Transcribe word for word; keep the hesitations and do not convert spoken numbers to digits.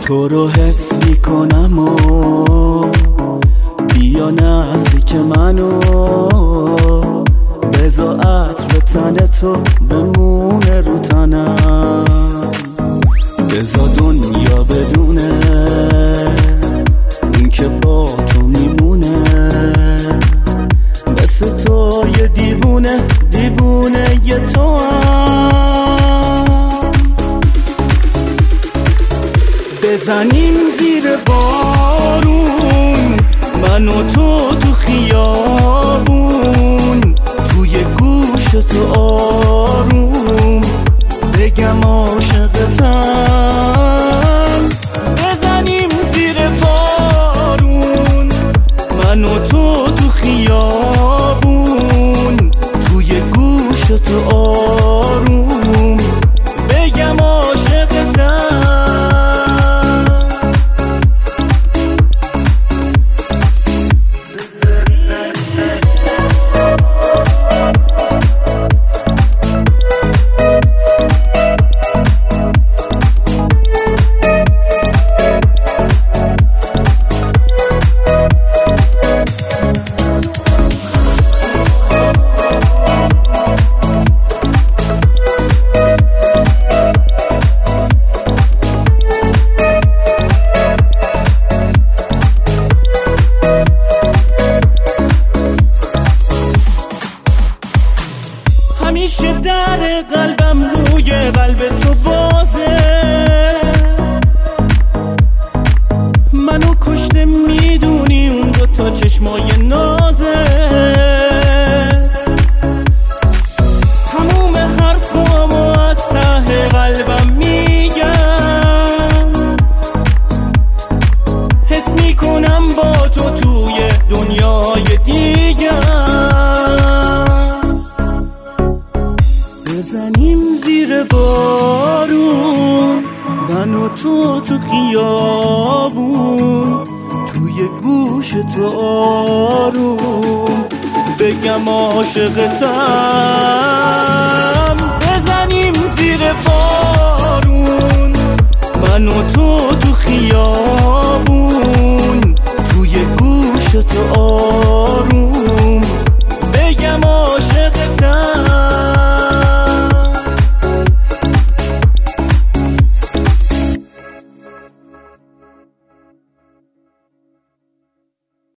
تو رو حس میکنم و بیا نزدیک منو، بذار عطر تن تو بمونه رو تنم، بذار دنیا بدونه اون که با تو میمونه، مثل تو یه دیوونه دیوونه یه تو هم. بزنیم زیر بارون من و تو تو خیابون، توی گوش تو آروم بگم عاشقتم. بزنیم زیر بارون من و تو تو خیابون، توی گوش تو آروم بگم عاشقتم. همیشه در قلبم روی قلب تو بازه، منو کشته میدونی اون دوتا چشمای نازه، تموم حرفامو از ته قلبم میگم، حس میکنم با تو توی دنیای دیگم. بزنیم زیر بارون من و تو تو خیابون، توی گوش تو آروم بگم عاشقتم. بزنیم زیر بارون من و تو